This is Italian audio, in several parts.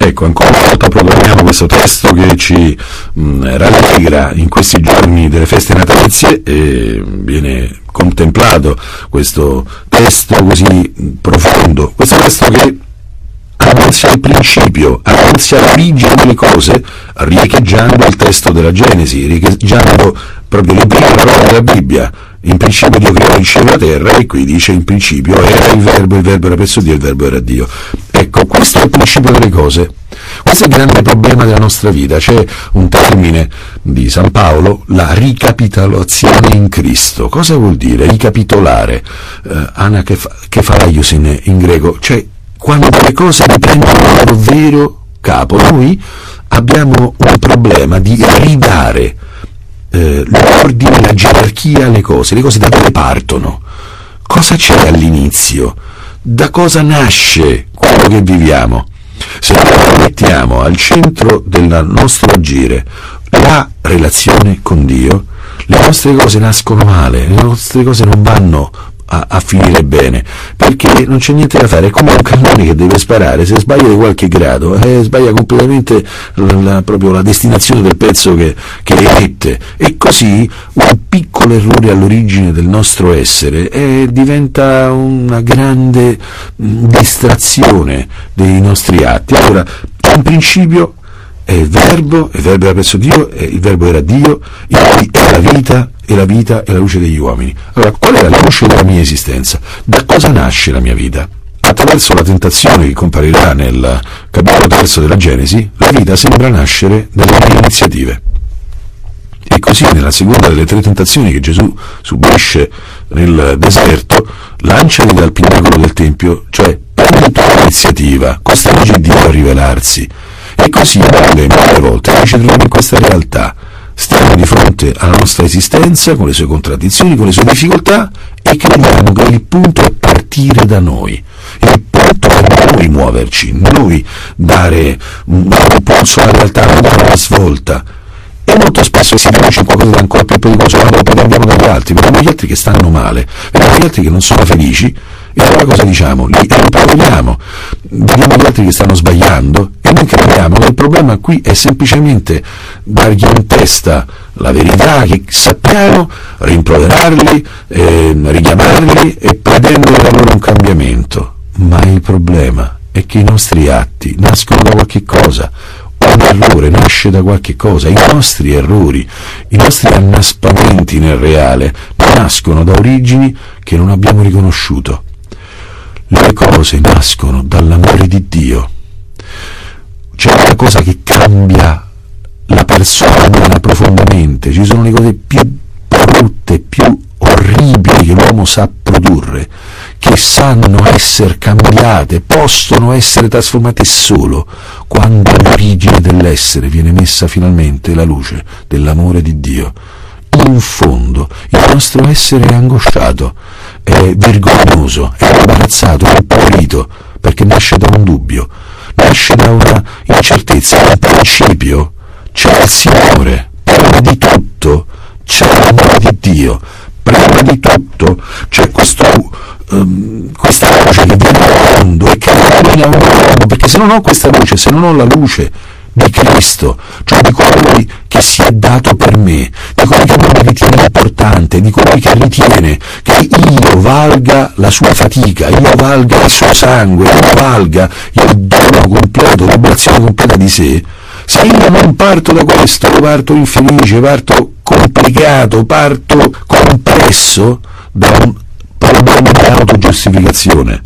Ecco, ancora una volta proclamiamo questo testo che ci rallegra in questi giorni delle feste natalizie, e viene contemplato questo testo così profondo, questo testo che annunzia il principio, annunzia l'origine delle cose, riecheggiando il testo della Genesi, riecheggiando proprio le prime parole della Bibbia. In principio Dio creò il cielo e la terra, e qui dice in principio era il verbo era presso Dio, il verbo era Dio. Ecco, questo è il principio delle cose. Questo è il grande problema della nostra vita. C'è un termine di San Paolo, la ricapitolazione in Cristo. Cosa vuol dire? Ricapitolare, anakephalaios in greco, cioè quando le cose riprendono il loro vero capo. Noi abbiamo un problema di ridare l'ordine, la gerarchia alle cose. Le cose da dove partono? Cosa c'è all'inizio? Da cosa nasce quello che viviamo? Se noi mettiamo al centro del nostro agire la relazione con Dio, le nostre cose nascono male, le nostre cose non vanno a finire bene, perché non c'è niente da fare. È come un cannone che deve sparare, se sbaglia di qualche grado sbaglia completamente proprio la destinazione del pezzo che emette, e così un piccolo errore all'origine del nostro essere diventa una grande distrazione dei nostri atti. Allora, in principio è il verbo era presso Dio, il verbo era Dio, in cui è la vita, e la vita è la luce degli uomini. Allora, qual è la luce della mia esistenza? Da cosa nasce la mia vita? Attraverso la tentazione che comparirà nel capitolo 3 della Genesi, la vita sembra nascere dalle mie iniziative. E così, nella seconda delle 3 tentazioni che Gesù subisce nel deserto, lanciati dal pinnacolo del Tempio, cioè prendi tu l'iniziativa, costringi Dio a rivelarsi. E così molte volte noi ci troviamo in questa realtà. Stiamo di fronte alla nostra esistenza, con le sue contraddizioni, con le sue difficoltà, e crediamo che il punto è partire da noi. Il punto è noi muoverci, noi dare un impulso alla realtà, non dare una svolta. E molto spesso si riduce in qualcosa di ancora più pericoloso quando poi andiamo dagli altri, vediamo gli altri che stanno male, vediamo gli altri che non sono felici, e allora cosa diciamo? Li improveriamo, vediamo gli altri che stanno sbagliando, e noi crediamo che il problema qui è semplicemente dargli in testa la verità che sappiamo, rimproverarli, richiamarli e pretendere da loro un cambiamento. Ma il problema è che i nostri atti nascono da qualche cosa. Un errore nasce da qualche cosa. I nostri errori, i nostri annaspamenti nel reale nascono da origini che non abbiamo riconosciuto. Le cose nascono dall'amore di Dio. C'è una cosa che cambia la persona profondamente. Ci sono le cose più brutte, più orribili che l'uomo sa produrre, che sanno essere cambiate, possono essere trasformate solo quando all'origine dell'essere viene messa finalmente la luce dell'amore di Dio. In fondo il nostro essere è angosciato, è vergognoso, è imbarazzato, è impaurito, perché nasce da un dubbio, nasce da una incertezza. In principio c'è il Signore, prima di tutto c'è l'amore di Dio, prima di tutto c'è questa luce che viene dal mondo e che illumina un uomo, perché se non ho questa luce, se non ho la luce di Cristo, cioè di colui che si è dato per me, di colui che non mi ritiene importante, di colui che ritiene che io valga la sua fatica, io valga il suo sangue, io valga il dono completo, l'oblazione completa di sé. Se io non parto da questo, parto infelice, parto complicato, parto compresso da un problema di autogiustificazione.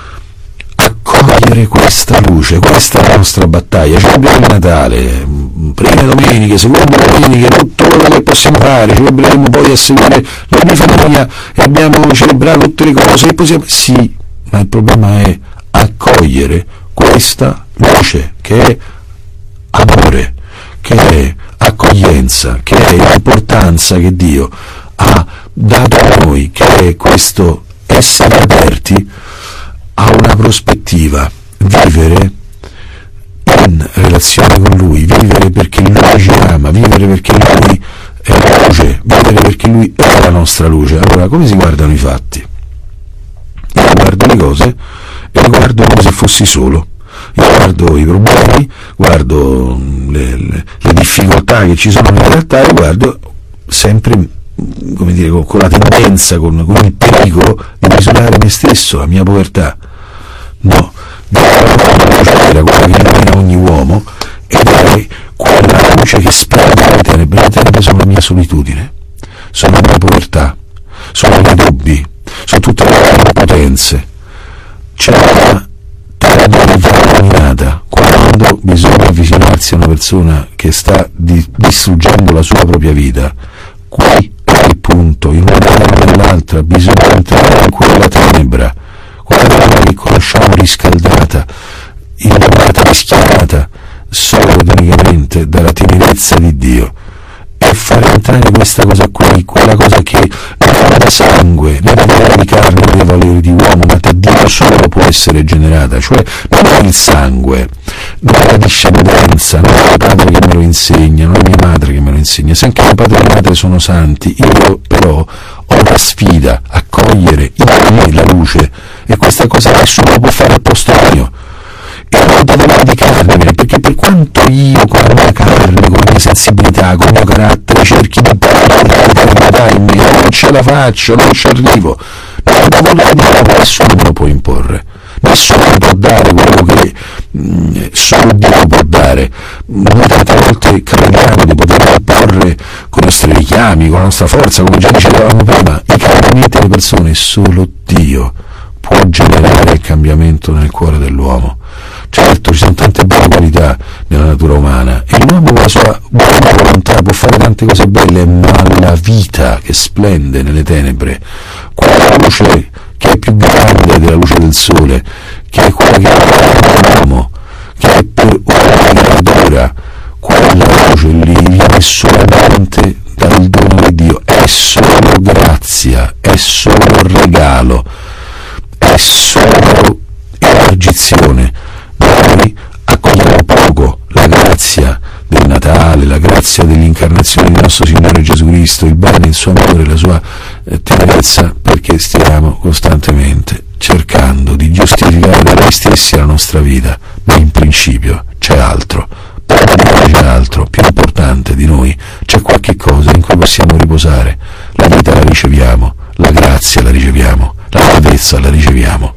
Accogliere questa luce, questa è la nostra battaglia. Celebriamo il Natale, prime domeniche, seconde domeniche, tutto quello che possiamo fare, celebreremo poi a seguire la mia famiglia e abbiamo celebrato tutte le cose, e possiamo... Sì, ma il problema è accogliere questa luce, che è amore, che è accoglienza, che è l'importanza che Dio ha dato a noi, che è questo essere aperti a una prospettiva, vivere in relazione con Lui, vivere perché Lui ci ama, vivere perché Lui è la luce, vivere perché Lui è la nostra luce. Allora, come si guardano i fatti? Io guardo le cose e le guardo come se fossi solo. Io guardo i problemi, guardo le difficoltà che ci sono nella realtà e guardo sempre, come dire, con la tendenza, con il pericolo di misurare me stesso, la mia povertà. No, era quella che illumina ogni uomo ed è quella luce che splende le tenebre. Le tenebre sono la mia solitudine, sono la mia povertà, sono i miei dubbi, sono tutte le mie impotenze. C'è una tenebre che va illuminata quando bisogna avvicinarsi a una persona che sta distruggendo la sua propria vita. Qui è il punto, in una maniera o nell'altra bisogna entrare in quella tenebra, quella che conosciamo riscaldata, illuminata, rischiarata solo ed unicamente dalla tenerezza di Dio, e fare entrare questa cosa qui, quella cosa che non è da sangue, né da valore di carne, né da valori di uomo, ma da Dio solo può essere generata, cioè non è il sangue, non è la discendenza, non è mio padre che me lo insegna, non è mia madre che me lo insegna. Se anche mio padre e mia madre sono santi, io però ho la sfida a cogliere in me la luce, e questa cosa nessuno può fare al posto mio. E non da valore di carne, perché per quanto io con la mia carne, con la mia sensibilità, con il mio carattere cerchi di dare in me, non ce la faccio, non ci arrivo, non da valore di carne, nessuno me lo può imporre, nessuno mi può dare quello che solo Dio può dare. Noi tante volte crediamo di poter imporre con i nostri richiami, con la nostra forza, come già dicevamo prima, i cambiamenti delle persone. Solo Dio può generare il cambiamento nel cuore dell'uomo. Certo, ci sono tante buone qualità nella natura umana e l'uomo con la sua buona volontà può fare tante cose belle, ma la vita che splende nelle tenebre, quella luce che è più grande della luce del sole, che è quella che è l'uomo, che è per una creatura, quella luce lì viene solamente dal dono di Dio, è solo grazia, è solo regalo, è solo elargizione. Noi accogliamo poco la grazia del Natale, la grazia dell'incarnazione di nostro Signore Gesù Cristo, il bene, il suo amore, la sua tenerezza, perché stiamo costantemente cercando di giustificare da noi stessi la nostra vita, ma in principio c'è altro. Prima di noi c'è altro, più importante di noi, c'è qualche cosa in cui possiamo riposare. La vita la riceviamo, la grazia la riceviamo, la salvezza la riceviamo.